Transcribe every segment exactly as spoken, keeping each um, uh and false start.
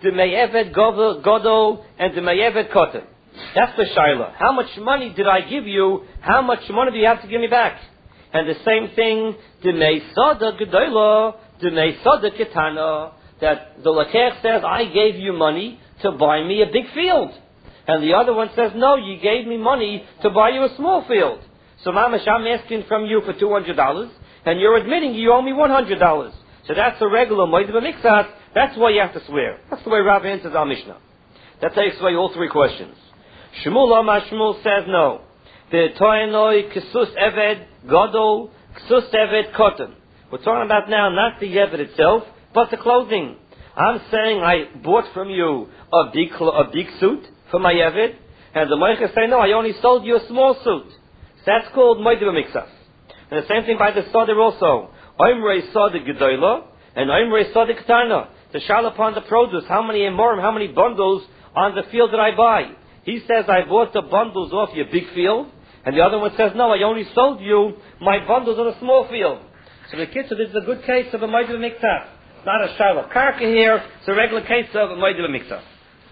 Demei Evet Godol, and Demei Evet Koten. That's the Shaila. How much money did I give you? How much money do you have to give me back? And the same thing, Demei Sada Gedola, Demei Sada Ketana, that the Lakech says, I gave you money to buy me a big field. And the other one says, no, you gave me money to buy you a small field. So Mamash, I'm asking from you for two hundred dollars, and you're admitting you owe me one hundred dollars. So that's a regular Moed B'Miktsas. That's why you have to swear. That's the way Rav answers our Mishnah. That takes away all three questions. Shmuel Amar Shmuel says no. The Toinoi Ksus Eved Godol Ksus Eved Kotten. We're talking about now not the Eved itself, but the clothing. I'm saying I bought from you a big a big suit for my Eved, and the Moicha say no, I only sold you a small suit. So that's called Moed B'Miktsas. And the same thing by the Soder also. Oimrei Soder Gedola and Oimrei Soder Ketana. The shal upon the produce, how many emorim, how many bundles on the field did I buy? He says I bought the bundles off your big field, and the other one says no, I only sold you my bundles on a small field. So the kitzur, this is a good case of a Moed B'Miktsas. Not a shal of karka here, it's a regular case of a Moed B'Miktsas.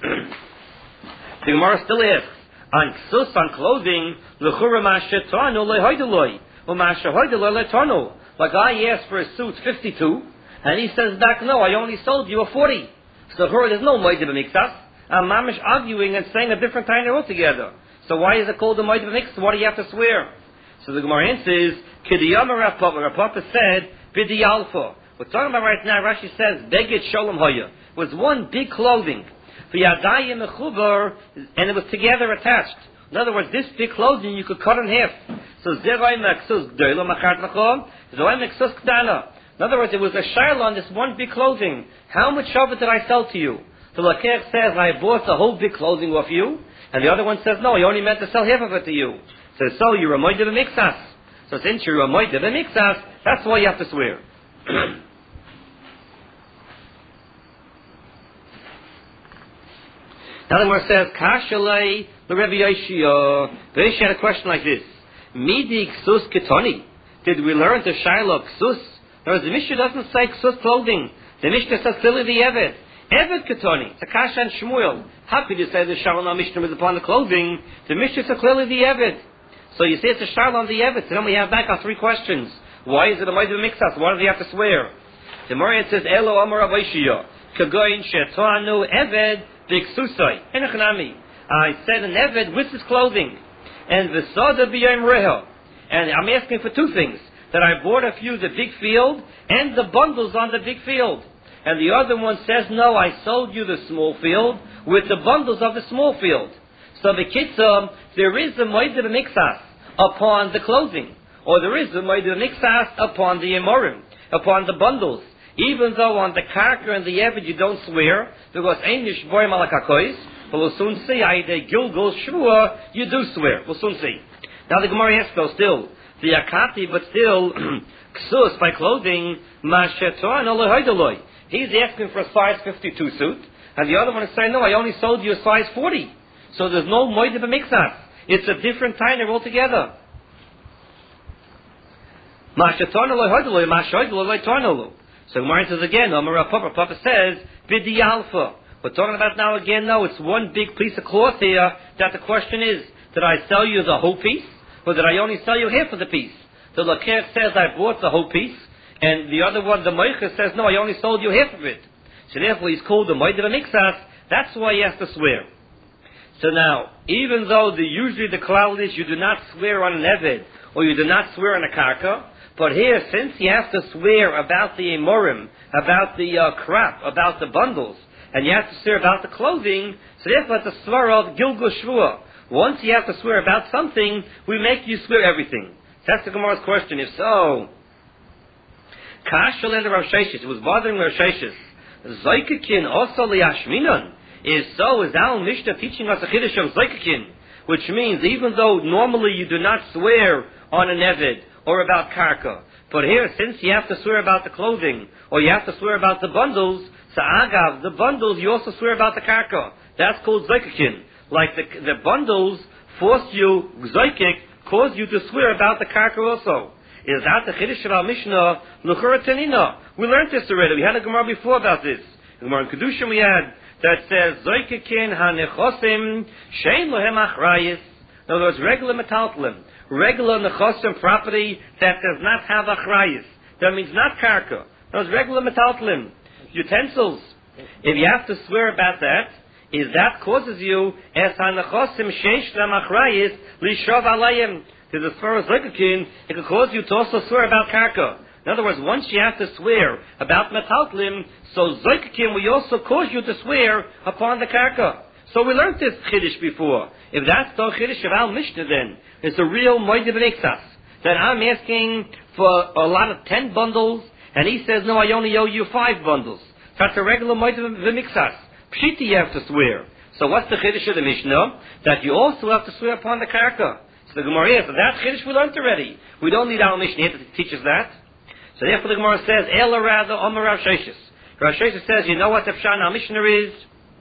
The Gemara still asks, on ksus, on clothing, l'chura ma'ashetanu le'hoidoloi, u'ma'ashehoidoloi le'tanu. Like I asked for a suit fifty-two, and he says back, no, I only sold you a forty. So there's no Moed B'Miktsas. I'm mamish arguing and saying a different time altogether. So why is it called a Moed B'Miktsas? Why do you have to swear? So the Gemara answers, Kidiyama Rav Papa. Rav Papa said, Bidi Alpha. We're talking about right now, Rashi says, Beged Sholem Hoya. Was one big clothing. V'yadayim mechubar, and it was together attached. In other words, this big clothing you could cut in half. So zeroi meksus gdoilo machart machom, zeroi meksus ktana. In other words, it was a shaila on this one big clothing. How much of it did I sell to you? The Lakech says, I bought the whole big clothing off you, and the other one says, no, I only meant to sell half of it to you. So, so you're a Moed B'Miktsas. So since you're a Moed B'Miktsas, that's why you have to swear. Now the Gemara says, Kashalei the Rebbe Yoshia. The Yoshia had a question like this: Midi ksus ketoni. Did we learn the Shiloh ksus? Whereas the Mishnah doesn't say ksus clothing. The Mishnah says clearly the Eved. Eved ketoni. It's a Kasha and Shmuel. How could you say the Shiloh Mishnah is upon the clothing? The Mishnah says clearly the Eved. So you say it's a Shiloh on the Eved. So then we have back our three questions. Why is it a Moed B'Miktsas? Why do they have to swear? The Gemara says, Elo Amar Rav Yoshia. Kagoyin shetanu Eved. Enochnami. I said an Eved with his clothing, and the Soda b'yom reho. And I'm asking for two things: that I bought of you the big field and the bundles on the big field. And the other one says, no, I sold you the small field with the bundles of the small field. So the kitzum, there is a Moed B'Miktsas upon the clothing, or there is a Moed B'Miktsas upon the emorim, upon the bundles. Even though on the karka and the Eved you don't swear, because Einish boy malakakois, but we'll soon see, Aide Gilgul Shvua, you do swear. We'll soon see. Now the Gemara asks though still, the Akati, but still, ksus by clothing, Masheton Olohoidoloi. He's asking for a size fifty-two suit, and the other one is saying, no, I only sold you a size forty. So there's no Moed B'Miktsas. It's a different tainer altogether. Masheton Olohoidoloi, Mashoidoloi Tornolu. So Gemara says again, Amar Papa, Papa says, Bidi Alpha. We're talking about now again, no, it's one big piece of cloth here, that the question is, did I sell you the whole piece, or did I only sell you half of the piece? The Lakech says, I bought the whole piece, and the other one, the Moicha, says, no, I only sold you half of it. So therefore he's called the Moed B'Miktsas, that's why he has to swear. So now, even though the, usually the cloud is you do not swear on an Eved, or you do not swear on a Karka, but here, since you have to swear about the emorim, about the uh, crap, about the bundles, and you have to swear about the clothing, so therefore it's a swear of Gilgul Shvua. Once you have to swear about something, we make you swear everything. That's the Gemara's question. If so, Kashal and Rav Sheshes, it was bothering Rav Sheshes. Zoykakin also liyashminon. Is so, is our Mishnah teaching us a chiddush of Zoykakin, which means even though normally you do not swear on an Eved, or about karka. But here, since you have to swear about the clothing, or you have to swear about the bundles, so agav, the bundles, you also swear about the karka. That's called zoykakin. Like the, the bundles force you, zoykik, cause you to swear about the karka also. Is that the chiddush of our Mishnah, l'chura tanina? We learned this already. We had a Gemara before about this. The Gemara in Kedushin we had, that says, Zoikekin hanechosim shein lohem achrayis. In other words, regular metaltlim, regular nechosim property that does not have achrayis. That means not karka. Those regular metaltlim, utensils. If you have to swear about that, is that causes you as hanechosim sheish lam achrayis lishov alayim. Because as far as Zoikekin, it could cause you to also swear about karka. In other words, once you have to swear about metaltlim, so Zoikekin will also cause you to swear upon the karka. So we learned this chiddush before. If that's the chiddush of our Mishnah, then it's a real moed b'mixas. That I'm asking for a lot of ten bundles, and he says, no, I only owe you five bundles. That's a regular moed b'mixas. Pshita, you have to swear. So what's the chiddush of the Mishnah? That you also have to swear upon the karka. So the Gemara says, that chiddush we learned already. We don't need our Mishnah to teach us that. So therefore the Gemara says, Ela rather Omer Rav Sheshes. Rav Sheshes says, you know what the Pshan our Mishnah is?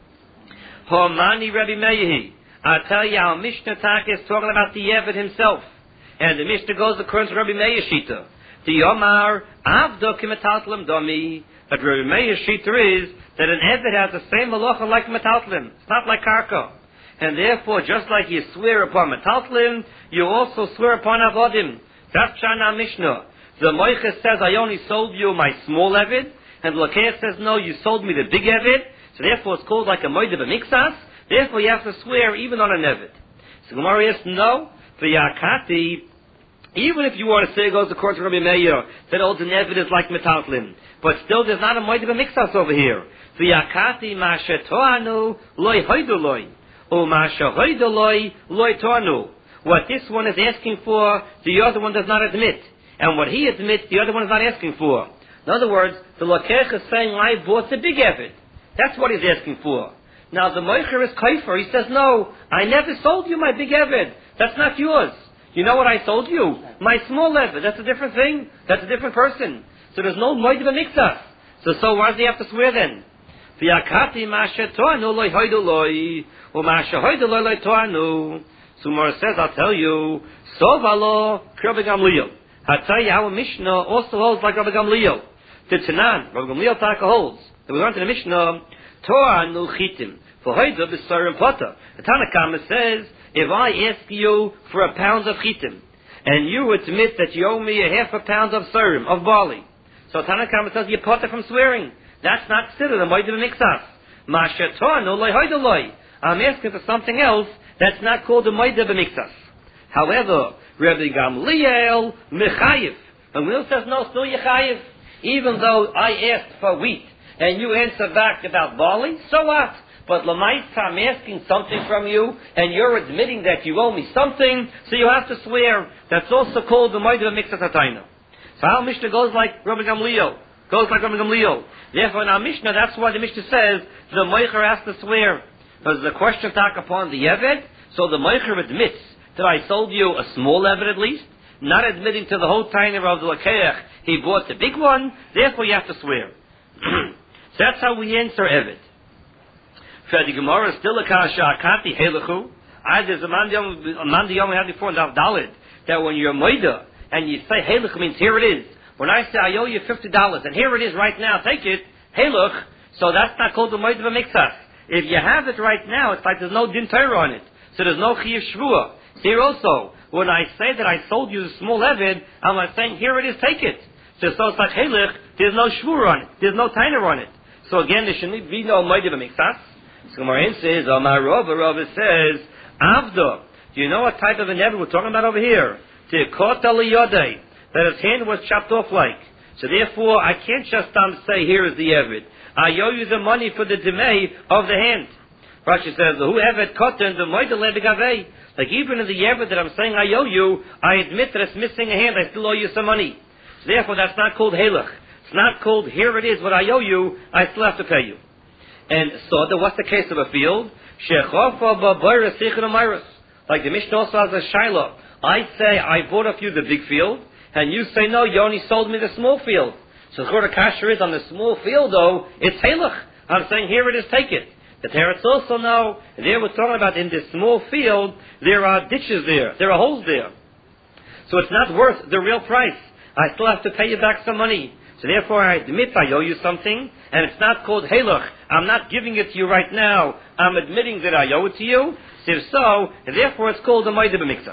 Homani Rabbi Meir. I tell you, our Mishnah Taka is talking about the Eved himself. And the Mishnah goes according to Rabbi Meir Shita. The Omar, Avdo Kimetaltlim Domi. But Rabbi Meir Shita is that an Eved has the same halacha like Metaltlim. It's not like Karka. And therefore, just like you swear upon Metaltlim, you also swear upon Avodim. That's Pshan our Mishnah. The Moiches says, I only sold you my small Eved, and the Lakeach says, no, you sold me the big Eved, so therefore it's called like a Moed b'mixas, therefore you have to swear even on an Eved. So Gemara says, no, the Yakati, even if you want to say it goes according to Rabbi Meir, that old an Eved is like Metaltlim, but still there's not a Moed b'mixas over here. The Yakati, ma shetoanu, loy hoidu loy, or ma shehoidu loy, loy toanu. What this one is asking for, the other one does not admit. And what he admits, the other one is not asking for. In other words, the Lakeach is saying, I bought the big Eved. That's what he's asking for. Now the Moicher is Kaifer. He says, no, I never sold you my big Eved. That's not yours. You know what I sold you? My small Eved. That's a different thing. That's a different person. So there's no Moed b'mixas. So, so why does he have to swear then? V'yakati ma'ashe to'anu loy hoidu loy, or ma'ashe hoidu loy loy to'anu. So Mor says, I'll tell you, Sovalo Rabbi Gamliel. I'll tell you how a Mishnah also holds like Rabbi Gamliel. The Tanan, Rabbi Gamliel Taka holds. And we learned in the Mishnah, Torah nu chitim, for hoida b'sarim pota. The Tanakhama says, if I ask you for a pound of chitim, and you admit that you owe me a half a pound of sarim, of barley, so Tanakhama says you pota from swearing. That's not considered a moed b'mixas. Masha Torah nu loy hoida loy. I'm asking for something else that's not called a moed b'mixas. However, Rabbi Gamliel mechayiv. And Gamliel says, no, still yechayiv. Even though I asked for wheat, and you answer back about barley, so what? But Lamaitza, I'm asking something from you, and you're admitting that you owe me something, so you have to swear. That's also called the moed b'mixas hatayna. So our Mishnah goes like Rabbi Gamliel. Goes like Rabbi Gamliel. Therefore, in our Mishnah, that's why the Mishnah says the moicher has to swear. Because the question talk upon the Eved, so the moicher admits that I sold you a small Eved at least, not admitting to the whole tainer of the Lakeach, he bought the big one, therefore you have to swear. So that's how we answer Eved. For the Gemara, still a kasha, akati helechu. I, there's a man the yom we had before in Daf Daled, that when you're moida, and you say helechu means here it is. When I say I owe you fifty dollars, and here it is right now, take it, helech, so that's not called the moida b'mixas. If you have it right now, it's like there's no din Torah on it. So there's no chiyuv shvua. Here also, when I say that I sold you the small Eved, I'm like saying, here it is, take it. So, so it's like helech, there's no shvur on it. There's no tainer on it. So again, there shouldn't be no moida b'mixas. So Gemara says, Amar Rava, Rava says, Avdo. Do you know what type of an Eved we're talking about over here? Tekota liyodei. That his hand was chopped off like. So therefore, I can't just um, say, here is the Eved. I owe you the money for the demay of the hand. Rashi says, who Eved koten the moida lebegavei. Like even in the Eved that I'm saying I owe you, I admit that it's missing a hand, I still owe you some money. So therefore, that's not called helech. It's not called, here it is, what I owe you, I still have to pay you. And so, the, what's the case of a field? Like the Mishnah also has a shiloh. I say, I bought off you the big field, and you say, no, you only sold me the small field. So the kasher is on the small field, though, it's helech. I'm saying, here it is, take it. The Teretz also know, there we're talking about in this small field, there are ditches there, there are holes there. So it's not worth the real price. I still have to pay you back some money. So therefore I admit I owe you something, and it's not called Halach. I'm not giving it to you right now. I'm admitting that I owe it to you. So if so, and therefore it's called a Moed B'Miktsas.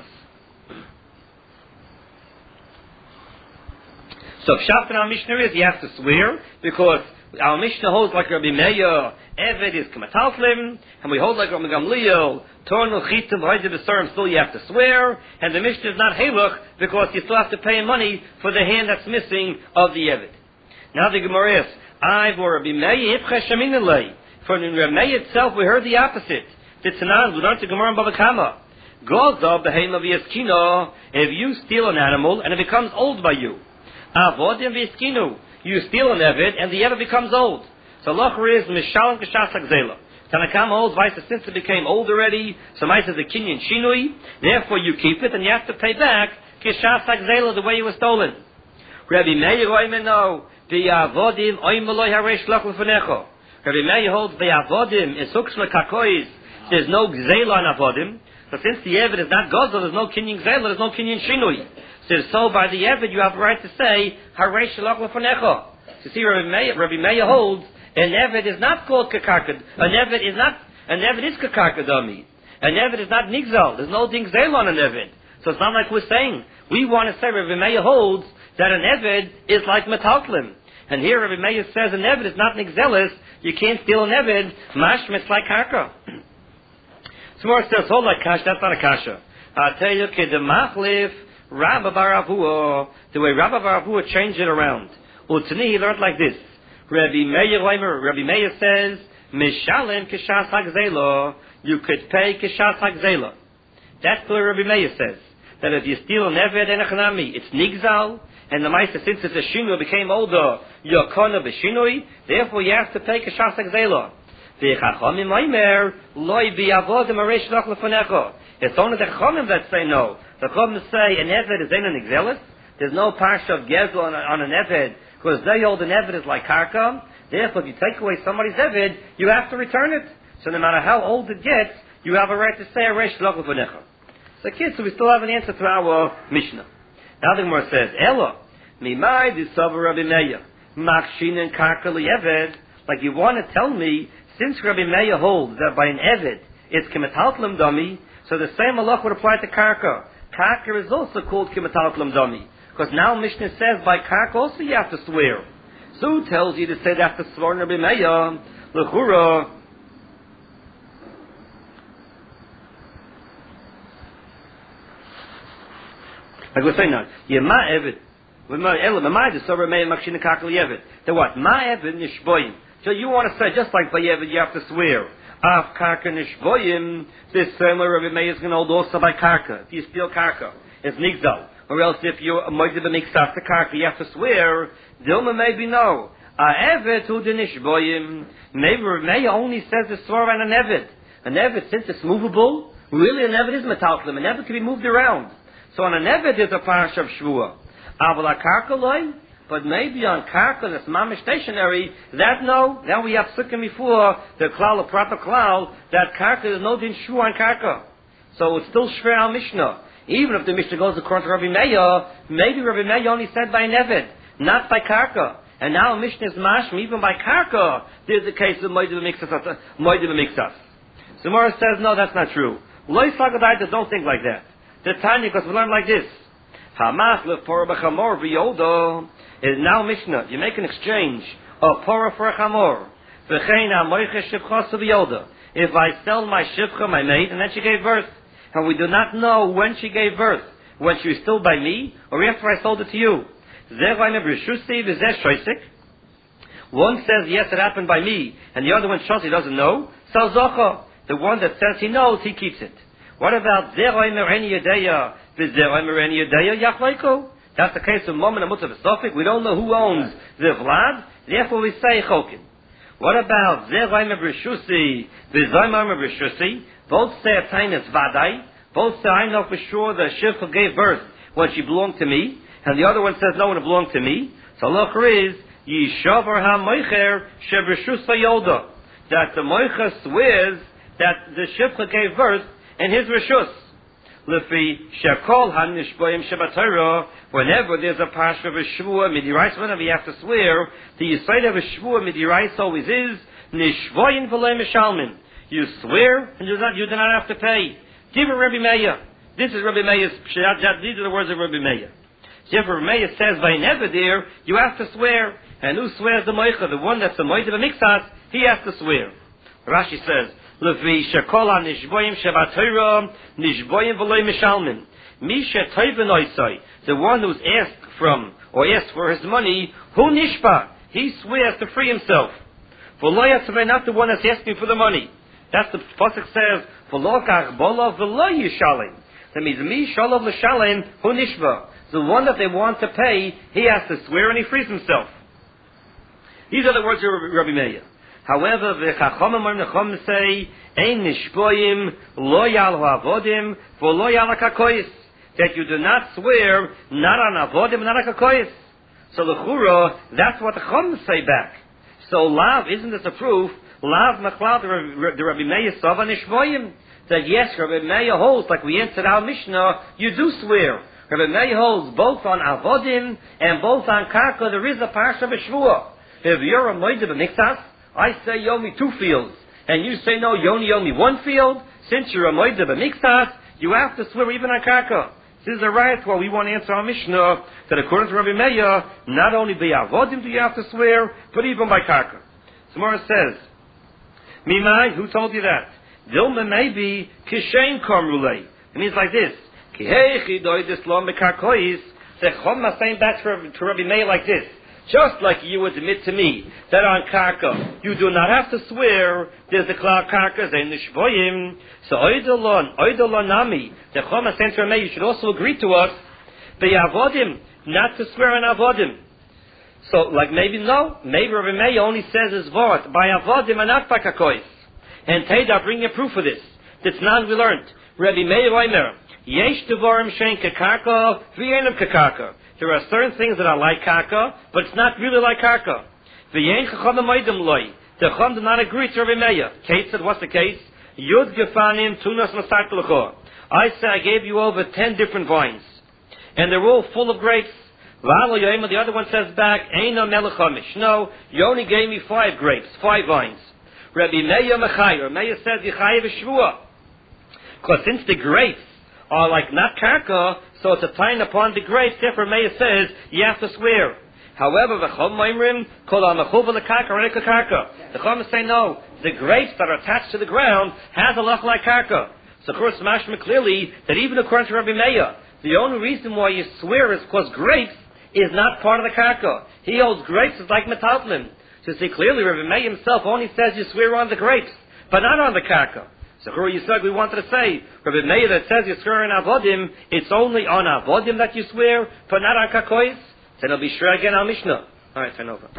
So Pshat in our Mishnah is you have to swear, because our Mishnah holds like Rabbi Meir, Eved is Kamatalflim, and we hold like Rabbi Gamliel, Tornu Chitim V'Hoyde B'Sorim, still you have to swear, and the Mishnah is not Halach, because you still have to pay money for the hand that's missing of the Eved. Now the Gemara is, I for Rabbi Meir, Ipcha Shaminalei. For in Rabbi Meir itself, we heard the opposite. The Tanan, we learned the Gemara in Bava Kama. Gozav B'Heim of Yeskino, if you steal an animal, and it becomes old by you. Avodim V'Yeskinu, you steal an Eved, and the Eved becomes old. So Locher is Mishalem K'Shas HaGzela. Tanakam holds, Vaisa, since it became old already, so Vaisa is a Kinyan Shinui, therefore you keep it, and you have to pay back K'Shas HaGzela the way it was stolen. Rabbi Meir Oimeno, V'Yavodim Oimeloi Harei Shlach L'Fanecho. Rabbi Meir holds, V'Yavodim is Hukshma Kakois, there's no Gzela on Avodim, so since the Eved is not Gozel, there's no Kinyan Gzela, there's no Kinyan Shinui. So, so by the Eved you have the right to say, Harei Shlach L'Fanecho. So see, Rabbi Meir, Rabbi Meir holds, an Eved is not called Kakarka. An Eved is not, an Eved is Kakarka Dami. An Eved is not Nigzal. There's no Ding Zel on an Eved. So it's not like we're saying. We want to say Rabbi Meir holds that an Eved is like Metalklim. And here Rabbi Meir says an Eved is not Nigzelis. You can't steal an Eved. Mashma, it's like Karka. Smor says, hold like Kasha. That's not a Kasha. I'll tell you, Kedemachlif, Rabba Bar Avua. The way Rabba Bar Avua changed it around. Utani, he learned like this. Rabbi Meir Rabbi Meir says, Mishalem K'Shas HaGzela, you could pay K'Shas HaGzela. That's what Rabbi Meir says. That if you steal an Eved and a Chanami, it's Nigzal, and the Maisa, since it's a Shinui, became older, Yokona B'Shinui, therefore you have to pay K'Shas HaGzela. V'Chachamim Oimer, Loi B'Yavodim Harei Shlach L'Fanecho. It's only the Chachamim that say no. The Chachamim say an Eved is in an Nigzelis. There's no parsha of Gezel on, on an Eved, because they hold an Eved is like Karka. Therefore, if you take away somebody's Eved, you have to return it. So no matter how old it gets, you have a right to say Harei Shlach L'Fanecho. So kids, so we still have an answer to our Mishnah. Now the Gemara says, Elo, Mimai Disav Rabbi Meir, Makshin and Karka Eved. Like you want to tell me, since Rabbi Meir holds that by an Eved, it's Kimetaltlam Dami, so the same halach would apply to Karka. Karka is also called Kimetaltlam Dami. Because now Mishnah says by Karka also you have to swear. So who tells you to say that to swear Rabbi Meir? L'chura. Like we're saying now, Yema Eved. Then what? Ma Eved Nishboyim. So you want to say, just like by Eved, you have to swear. Af Karka Nishboyim, this same way Rabbi Meir is going to hold also by Karka. If you steal Karka, it's Nigzal. Or else if you're a Moed B'Miktsas to Karka, you have to swear. Dilma maybe no. A Eved hu Nishboyim. Maybe Rabbi Meir only says the swear on an Eved. An Eved, since it's movable, really an Eved is metalklim. An Eved can be moved around. So on an Eved there's a parsha of Shvua. Aval Karka loy, but maybe on Karka that's mamish stationary, that no, then we have sukkim before the klal, the proper klal, that Karka is no din Shvua on Karka. So it's still Shver al Mishnah. Even if the Mishnah goes according to Rabbi Meir, maybe Rabbi Meir only said by an Eved, not by Karka. And now Mishnah is mashma, even by Karka, there's a case of Moed B'Miktsas. Moed B'Miktsas. So Mora says, no, that's not true. Lois Lagadaitas don't think like that. The Tanya, because we learn like this. Hamas lefora b'chamor v'yodo is now Mishnah. You make an exchange of pora for a chamor. V'chein ha'moiche shivchos v'yodo. If I sell my shivcha, my maid, and then she gave birth, and we do not know when she gave birth, when she was still by me, or after I sold it to you. One says, yes, it happened by me, and the other one shows he doesn't know. So zocha, the one that says he knows, he keeps it. What about Zeroi Mereni Yedeya? V'Zeroi Mereni Yedeya Yachleiko? That's the case of Mom and Amutzav Sofik. We don't know who owns the Vlad, therefore we say Chokin. What about Zeroi Merishusi? V'Zeroi Merishusi? Both say a time is Vadai. Both say I know for sure that Shivcha gave birth when she belonged to me, and the other one says no, when it belonged to me. So Locher is Yishavar HaMoicher Shebrishus Yoda. That the Moicher swears that the Shivcha gave birth and his reshus. Lefi shekol hanishboyim shebatayra. Whenever there's a parsha of a shvua midiraisa, whenever you have to swear, the yisaid of a shvua midiraisa always is nishboyim v'loy mishalmin. You swear and you do not you do not have to pay. Give it Rabbi Meir. This is Rabbi Meir's. These are the words of Rabbi Meir. So if Rabbi Meir says by never there, you have to swear. And who swears the moicha? The one that's the moicha of a mixas, he has to swear. Rashi says, Levi shekola nishboyim shebatayra nishboyim v'loy mishalmin. Mi shetoyven oisai. The one who's asked from or asked for his money, who nishpa? He swears to free himself. V'loy atzavei, not the one that's asking for the money. That's the pasuk says, V'lo kachbola v'lo yishalim. That means mi shalom l'shalim hu nishba. The one that they want to pay, he has to swear and he frees himself. These are the words of Rabbi Meir. However, the Chachamim and the Chachamim say, Ein nishboyim lo yal ha'avodim v'lo yal ha'kakoyis. That you do not swear, not on avodim, not on kakoyis. So the Chura, that's what the Chachamim say back. So Lav, isn't this a proof? Lav machlal the Rabbi Meir Sava nishboyim. That yes, Rabbi Meir holds, like we answered our Mishnah, you do swear. Rabbi Meir holds both on avodim and both on karka. There is a parsha of a shvua. If you're a moed of a mixas, I say you owe me two fields, and you say no, you only owe me one field. Since you're a moed of a mixas, you have to swear even on karka. This is a right where we want to answer our Mishnah that according to Rabbi Meir, not only by avodim do you have to swear, but even by karka. Samara says, Mimai, who told you that? Dilma maybe kishain kamrulei. It means like this. Kihechi doidis lo mekarkois. Sechom saying back to Rabbi Meir like this. Just like you would admit to me that on karka you do not have to swear. There's the klal karka zayin nishboyim. So oidolon oidolon nami. The Chom saying to Rabbi Meir, you should also agree to us by avodim not to swear on avodim. So like maybe no, maybe Rabbi Meir only says his vort by avodim and not by karkois. And Teda bring a proof of this. That's not we learned. Rabbi Meir Omer, Yesh devarim shein kekarka, v'yenim kekarka. There are certain things that are like karka, but it's not really like karka. V'yen chacham moedim loy. The chacham did not agree to Rabbi Meir. Kate said, what's the case? Yud gefanim tunas masart l'cho. I say I gave you over ten different vines, and they're all full of grapes. V'alo yoyim, the other one says back, Eina melech hamish. No, you only gave me five grapes, five vines. Rabbi Meir Mechayer. Meir says Yechayev Shvua. Because since the grapes are like not karka, so it's a time upon the grapes. Therefore, Meir says you have to swear. However, the Chom Moimrim Kol HaMechuv LeKarka Reika Karka. The Chom say no. The grapes that are attached to the ground has a lach like karka. So of course, mashma clearly that even according to Rabbi Meir, the only reason why you swear is because grapes is not part of the karka. He holds grapes is like metaltlim. To see clearly, Rabbi Meir himself only says you swear on the grapes, but not on the karka. So Chur Yisrael, we wanted to say, Rabbi Meir that says you swear on avodim, it's only on avodim that you swear, but not on kakois. Then it'll be sure again our Mishnah. All right, turn over.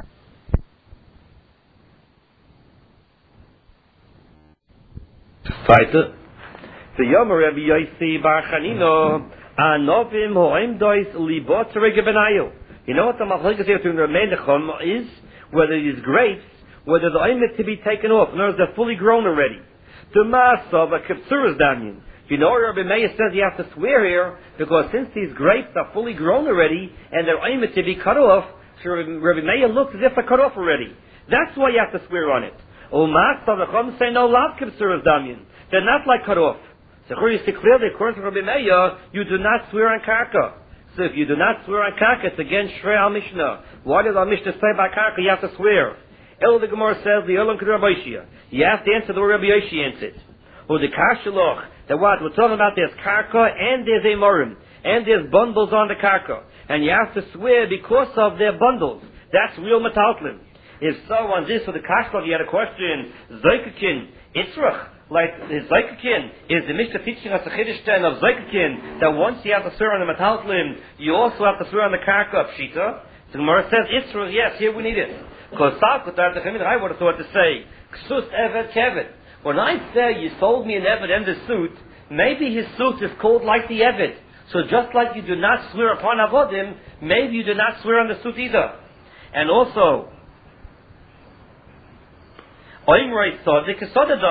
Weiter. The Yom Rabbi Yossi Bar Chanino, Anovim Hoimdois Libot Regebenayu. You know what the machlokes here between the Melechom is? Whether these grapes, whether the oimet to be taken off. In other words, they're fully grown already. The mass of a kipsuras danyan. You know, Rabbi Meir says you have to swear here, because since these grapes are fully grown already, and they're oimet to be cut off, so Rabbi Meir looks as if they're cut off already. That's why you have to swear on it. Oh, mass of the chum say no lav kipsuras danyan. They're not like cut off. So you see clearly, according to Rabbi Meir, you do not swear on karka. So if you do not swear on karka, it's against Shrei al Mishnah. Why does our Mishnah say by karka you have to swear? El the Gemara says the Olam K'Rabbi Yoshia. You have to answer the way Rabbi Yoshia answered. Or the Kashaloch. That what we're talking about, there's karka and there's emorim and there's bundles on the karka, and you have to swear because of their bundles. That's real metaltlim. If so, on this for the Kashaloch, you had a question. Zoikakin Itzrach. Like the Zoikakin, is the Mishnah teaching us a chiddush of Zoikakin that once you have to swear on the metaltlim, you also have to swear on the karka of Pshita? The Gemara says Itzrach. Yes, here we need it. Because I would have thought to say Ksus Evet Kevet. When I say you sold me an Evet and the suit, maybe his suit is called like the Evet. So just like you do not swear upon avodim, maybe you do not swear on the suit either. And also, Oimrei Sodik is Sodadami.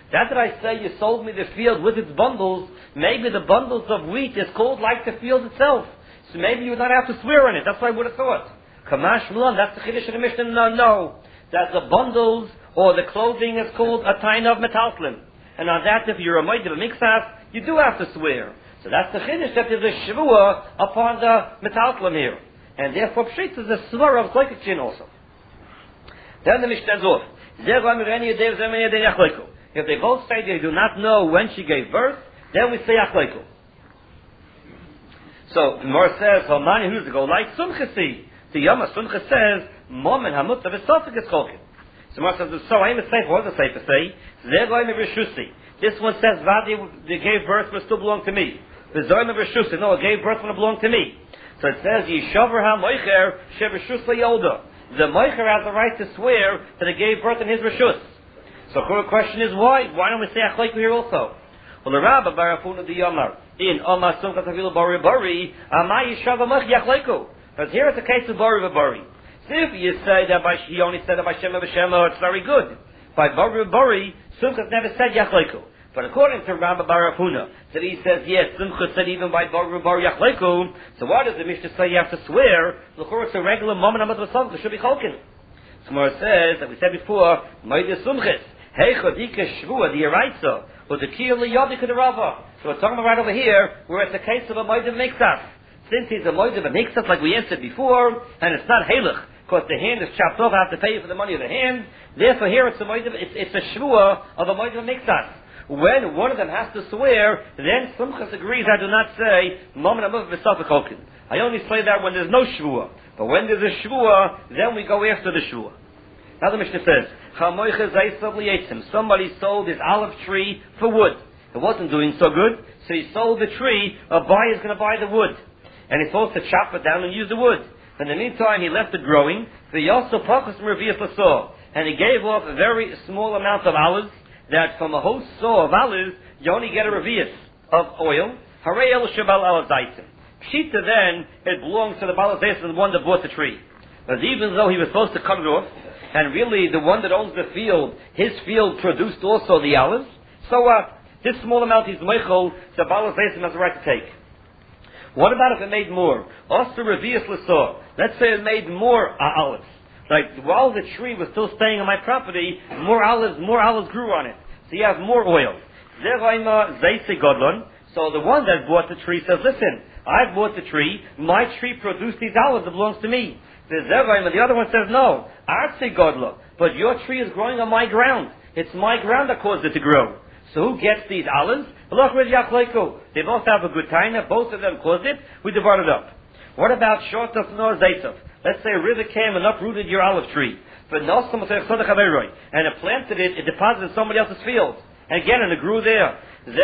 That that I say you sold me the field with its bundles, maybe the bundles of wheat is called like the field itself. So maybe you would not have to swear on it. That's what I would have thought. Kamash Mulan, that's the Chiddush of the Mishnah. No, no. That the bundles or the clothing is called a taina of metaltlin. And on that, if you're a moed of a mixas, you do have to swear. So that's the Chiddush that there's a shvua upon the metaltlin here. And therefore, Pshit is a svara of Zlikachin also. Then the Mishnah off. If they both say they do not know when she gave birth, then we say achleiku. So the Gemara says, "Hamani who's to go like Sumchasi." The Yama Sumcha says, "Momen hamut of sofik is cholkin." So Gemara says, "So I'm a safe. What does the safe say? Zegoyim Rishusi." This one says, "Vadi they gave birth, but it still belonged to me." The Zoyim Rishusi, no, it gave birth when it belonged to me. So it says, "Yishaver ha moicher shevishus yoda." The moicher has the right to swear that it gave birth in his rishus. So the question is why? Why don't we say achleiku here also? Well, the Rabbi Barafuna the Yomar in Omar Sumcha Tavilu Bari Bari Amai Yishava Mach Yachleiku. Because here it's a case of Bari Bari. So if you say that by he only said that by Shema B'Shema, it's very good. By Bari Bari, Sumcha never said Yachleiku. But according to Rabbi Barafuna, that he says yes, Sumcha said even by Bari Bari Yachleiku. So why does the Mishnah say you have to swear? Look, it's a regular moment of the song. It should be cholkin. So Gemara says that we said before, Moed Sumchis. Hey, Chodika Shvua, the Yeraitza, or the Kiyah Liyadik of the Rava. So we're talking about right over here, where it's a case of a Moed of Mixas. Since he's a Moed of a Mixas, like we answered before, and it's not Halach, because the hand is chopped off, I have to pay you for the money of the hand. Therefore, here it's a Moed of, it's, it's a Shvua of a Moed of a Mixas. When one of them has to swear, then Sumchas agrees I do not say, Momen Amav V'Safek Holkin. I only say that when there's no Shvua. But when there's a Shvua, then we go after the Shvua. Now the Mishnah says, somebody sold his olive tree for wood. It wasn't doing so good, so he sold the tree. A buyer is going to buy the wood. And he's supposed to chop it down and use the wood. In the meantime, he left it growing. He also purchased revius saw, and he gave off a very small amount of olives, that from a whole saw of olives, you only get a revius of oil. Harei el shabal alazaitim. Pshita then, it belongs to the balazais, the one that bought the tree. But even though he was supposed to cut it off, and really the one that owns the field, his field produced also the olives, so uh, this small amount he's meichel, the balazais has the right to take. What about if it made more? Also revius l'saw. Let's say it made more uh, olives. Like, while the tree was still staying on my property, more olives, more olives grew on it. So you have more oil. So the one that bought the tree says, listen, I bought the tree, my tree produced these olives, it belongs to me. The other one says, no, Artsi Godla, but your tree is growing on my ground. It's my ground that caused it to grow. So who gets these olives? They both have a good time, both of them caused it, we divided it up. What about short of Nor Zaitov? Let's say a river came and uprooted your olive tree, but and it planted it, it deposited in somebody else's field. And again, and it grew there.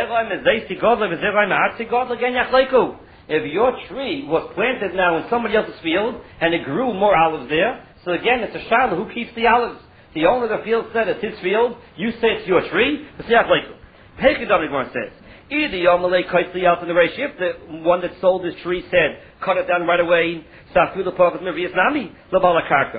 If your tree was planted now in somebody else's field, and it grew more olives there, so again, it's a shiloh, who keeps the olives? The owner of the field said it's his field, you say it's your tree, it's Yachleiku. Pekadon says, either Yomalei Kaitli out in the ratio, if the one that sold his tree said, cut it down right away, Safilu Pavat Mirvias Nami, Labala Karka.